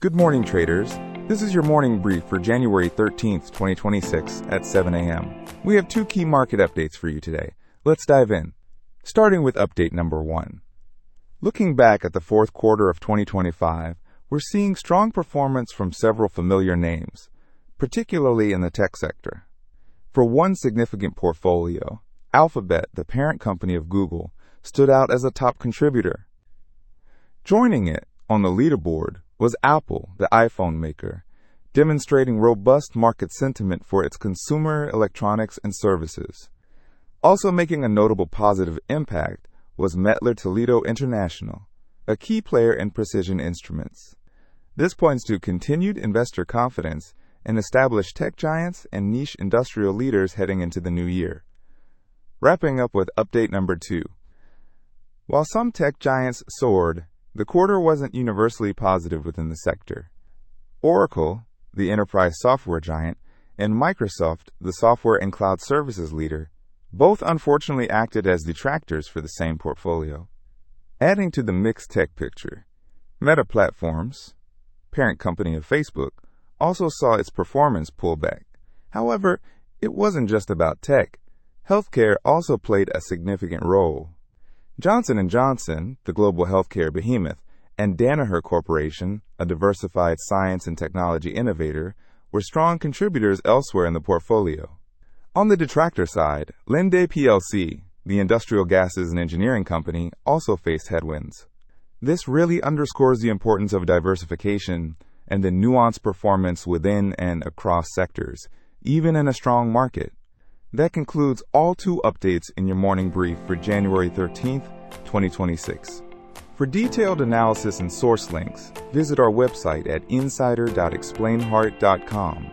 Good morning, traders. This is your morning brief for January 13th, 2026 at 7 a.m. We have two key market updates for you today. Let's dive in. Starting with update number 1. Looking back at the fourth quarter of 2025, we're seeing strong performance from several familiar names, particularly in the tech sector. For one significant portfolio, Alphabet, the parent company of Google, stood out as a top contributor. Joining it on the leaderboard was Apple, the iPhone maker, demonstrating robust market sentiment for its consumer electronics and services. Also making a notable positive impact was Mettler Toledo International, a key player in precision instruments. This points to continued investor confidence in established tech giants and niche industrial leaders heading into the new year. Wrapping up with update number 2. While some tech giants soared, the quarter wasn't universally positive within the sector. Oracle, the enterprise software giant, and Microsoft, the software and cloud services leader, both unfortunately acted as detractors for the same portfolio. Adding to the mixed tech picture, Meta Platforms, parent company of Facebook, also saw its performance pull back. However, it wasn't just about tech. Healthcare also played a significant role. Johnson & Johnson, the global healthcare behemoth, and Danaher Corporation, a diversified science and technology innovator, were strong contributors elsewhere in the portfolio. On the detractor side, Linde plc, the industrial gases and engineering company, also faced headwinds. This really underscores the importance of diversification and the nuanced performance within and across sectors, even in a strong market. That concludes all 2 updates in your morning brief for January 13th, 2026. For detailed analysis and source links, visit our website at insider.explainheart.com.